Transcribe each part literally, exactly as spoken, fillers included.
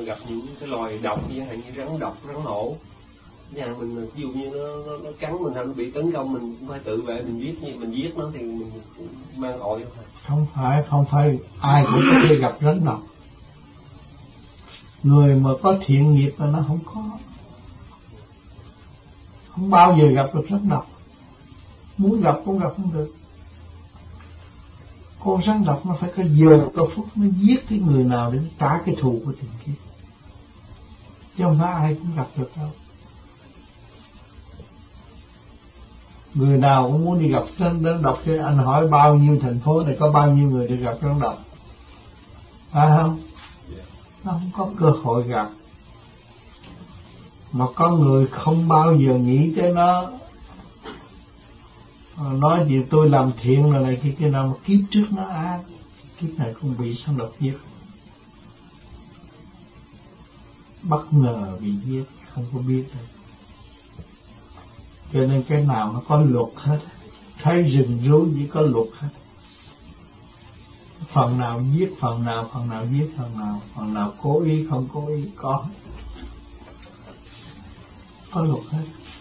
gặp những cái loài độc chẳng hạn như rắn độc, rắn hổ, nhà mình ví dụ như nó, nó, nó cắn mình, nó bị tấn công, mình cũng phải tự vệ, mình giết, mình giết nó thì mình mang tội không? Không phải, không phải ai cũng có thể gặp rắn độc. Người mà có thiện nghiệp mà nó không có, không bao giờ gặp được rắn độc. Muốn gặp cũng gặp không được. Con rắn độc nó phải có giờ có phút nó giết cái người nào để trả cái thù của tình kia, chứ không phải ai cũng gặp được đâu. Người nào cũng muốn đi gặp rắn độc, chứ anh hỏi bao nhiêu thành phố này có bao nhiêu người đi gặp rắn độc, phải không? Nó không có cơ hội gặp. Mà có người không bao giờ nghĩ tới nó, nói gì tôi làm thiện rồi này kia kia nào, mà kiếp trước nó ác, kiếp này cũng bị rắn độc giết, bất ngờ bị giết, không có biết đâu. Cho nên cái nào nó có luật hết, thấy rừng rú chỉ có luật hết. Phần nào giết, phần nào, phần nào giết, phần nào, phần nào cố ý, không cố ý, có có luật hết.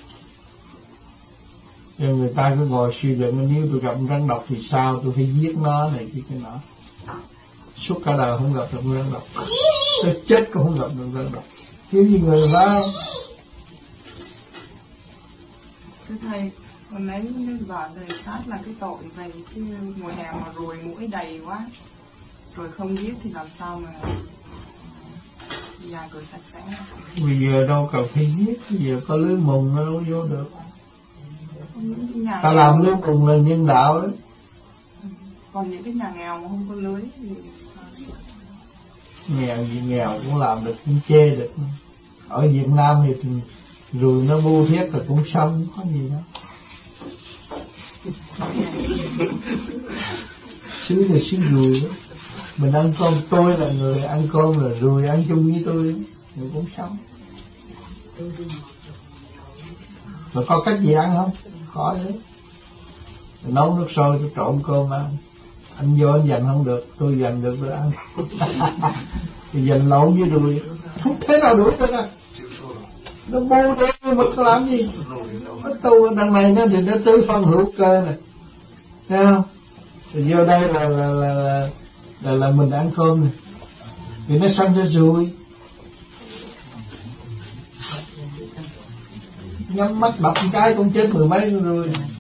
Cho người ta cứ ngồi suy luận, nếu tôi gặp rắn độc thì sao, tôi phải giết nó này kia cái nọ. Suốt cả đời không gặp được rắn độc, tôi chết cũng không gặp được rắn độc, chứ như người đó. Thưa thầy, còn nãy vợ thầy sát là cái tội về cái mùa hè mà ruồi muỗi đầy quá, rồi không giết thì làm sao mà nhà cửa sạch sẽ? Bây giờ đâu cần phải giết, bây giờ có lưới mùng nó đâu vô được. Ta làm lưới mùng là nhân đạo đấy. Còn những cái nhà nghèo mà không có lưới thì nghèo gì nghèo cũng làm được, cũng chê được. Ở Việt Nam thì ruồi nó bu thiết là cũng xong, không có gì đâu. Xứ là xứ ruồi đó. Mình ăn cơm, tôi là người ăn cơm là ruồi ăn chung với tôi, rồi cũng sống. Rồi có cách gì ăn không? Khỏi đấy. Nấu nước sôi tôi trộn cơm ăn. Anh vô anh dành không được, tôi dành được tôi ăn. Thì dành lộn với ruồi, không thế nào đuổi được à. Nó bu tôi mà có làm gì? Nó tu đằng này nó thì nó tứ phân hữu cơ này, thấy không? Thì vô đây là là là là, là, là mình ăn cơm này, thì nó sanh ra ruồi. Nhắm mắt đập một cái cũng chết mười mấy con ruồi.